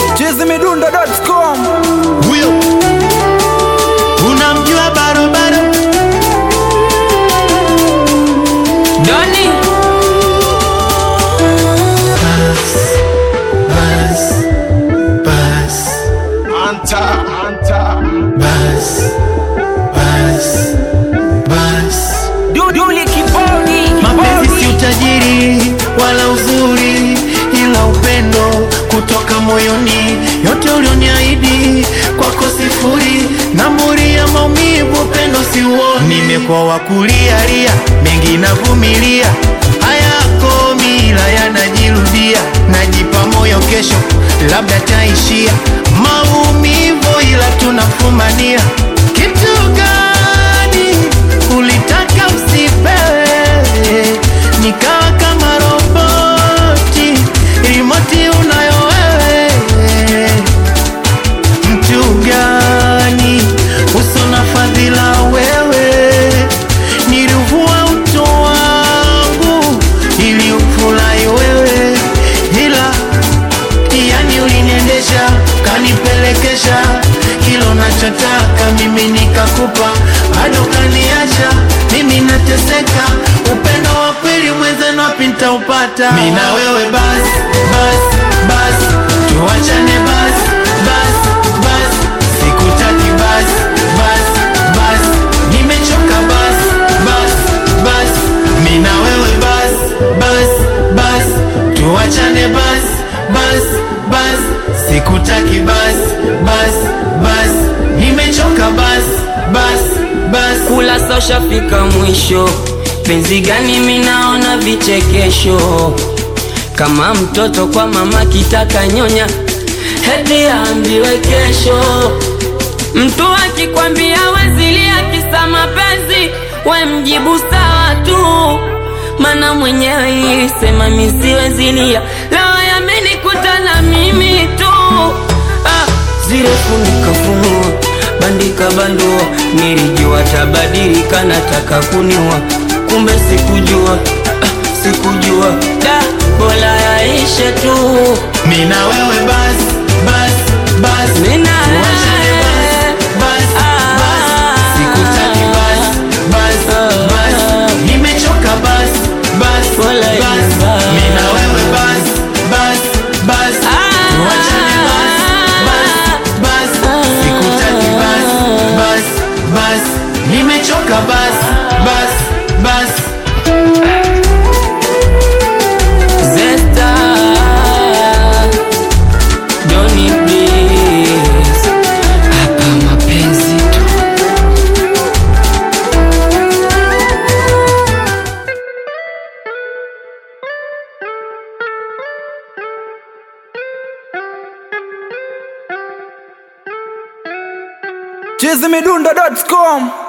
chizimidundo.com. Huyo unamjua barobaro Doni Bas Duduli kibodi. mapenzi si utajiri wala uzuri, ila upendo kutoka moyoni. Yote ulioniahidi kwako sifuri, namburi ya maumivu, upendo si uoni. Nimekuwa wakulialia, mengi navumilia, hayako mila yanajirudia. Najipa moyo kesho labda taishia maumivu, ila tunafumania. Kitu gani ulitaka usipewe, nikawa kama roboti, remote unayo wewe. Mtu gani uso na fadhila wewe, nilivua utu wangu ili ufurahi wewe, ila yani uliniendesha kanipelekesha, kilo nachotaka mimi nikakupa, bado kaniacha mimi nateseka. Upendo wa kweli mwenzenu wapi nitaupata? Mimi na wewe bas bas bas, tuachane bas bas bas, sikutaki bas bas bas, nimechoka bas bas bas. Mimi na wewe bas bas bas, tuachane bas bas bas, sikutaki bas bas bas, nimechoka bas bas bas. Kula sosha fika mwisho, penzi gani minaona vichekesho, kama mtoto kwa mama kitaka nyonya, heti ambiwe kesho. Mtu akikwambia wezilia kisa mapenzi, we mjibu sawa tu, mana mwenyewe ilisema misiwezilia. Leo yamenikuta na mimi tu, zile funika funua, bandika bandua, nilijua tabadilika, nataka kuniua, kumbe sikujua, sikujua, da bora yaishe tu. Mimi na wewe bas bas bas, tuachane bas bas bas, sikutaki bas bas bas, nimechoka bas bas bas. Mimi na wewe bas bas bas, tuachane bas bas bas, sikutaki bas bas bas, nimechoka bas bas bas. Zesta Doni please, hapa mapenzi tu. chizimidundo.com.